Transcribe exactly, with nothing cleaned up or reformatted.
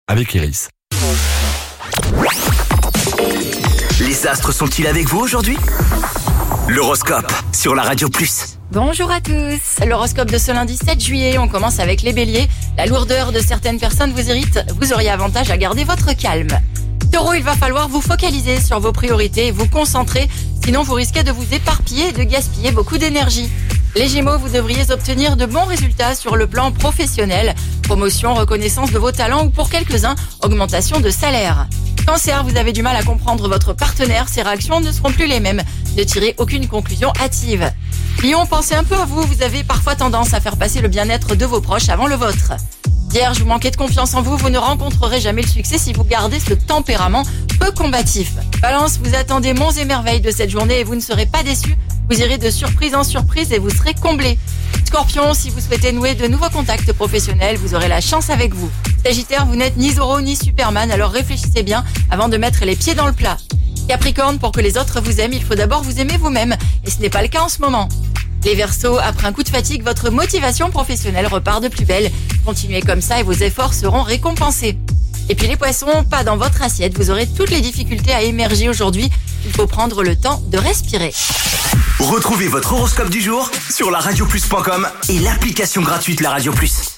avec Iris. Les astres sont-ils avec vous aujourd'hui ? L'horoscope sur la Radio Plus. Bonjour à tous. L'horoscope de ce lundi sept juillet, on commence avec les béliers. La lourdeur de certaines personnes vous irrite, vous auriez avantage à garder votre calme. Taureau, il va falloir vous focaliser sur vos priorités et vous concentrer, sinon vous risquez de vous éparpiller et de gaspiller beaucoup d'énergie. Les Gémeaux, vous devriez obtenir de bons résultats sur le plan professionnel. Promotion, reconnaissance de vos talents ou pour quelques-uns, augmentation de salaire. Cancer, vous avez du mal à comprendre votre partenaire, ses réactions ne seront plus les mêmes. Ne tirez aucune conclusion hâtive. Lion, pensez un peu à vous, vous avez parfois tendance à faire passer le bien-être de vos proches avant le vôtre. Vierge, vous manquez de confiance en vous, vous ne rencontrerez jamais le succès si vous gardez ce tempérament peu combatif. Balance, vous attendez monts et merveilles de cette journée et vous ne serez pas déçus. Vous irez de surprise en surprise et vous serez comblés. Scorpion, si vous souhaitez nouer de nouveaux contacts professionnels, vous aurez la chance avec vous. Sagittaire, vous n'êtes ni Zorro ni Superman, alors réfléchissez bien avant de mettre les pieds dans le plat. Capricorne, pour que les autres vous aiment, il faut d'abord vous aimer vous-même, et ce n'est pas le cas en ce moment. Les Verseaux, après un coup de fatigue, votre motivation professionnelle repart de plus belle. Continuez comme ça et vos efforts seront récompensés. Et puis les Poissons, pas dans votre assiette, vous aurez toutes les difficultés à émerger aujourd'hui. Il faut prendre le temps de respirer. Retrouvez votre horoscope du jour sur la radio plus point com et l'application gratuite La Radio Plus.